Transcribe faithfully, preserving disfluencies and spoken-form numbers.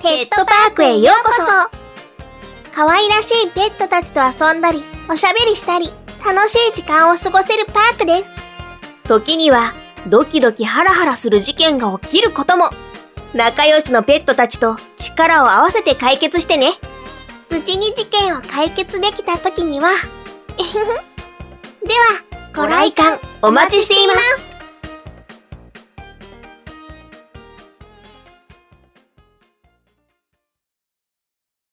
ペットパークへようこそ。可愛らしいペットたちと遊んだり、おしゃべりしたり、楽しい時間を過ごせるパークです。時には、ドキドキハラハラする事件が起きることも。仲良しのペットたちと力を合わせて解決してね。無事に事件を解決できた時には、では、ご来館お待ちしています。